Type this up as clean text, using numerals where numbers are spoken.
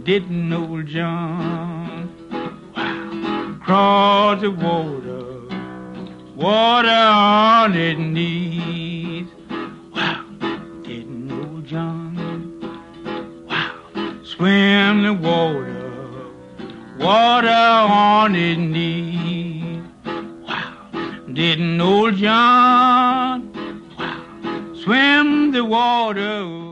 didn't old John. Wow. Cross the water on his knees. Wow, didn't old John. Wow, swim the water on his knees. Wow, didn't old John. Wow, swim the water.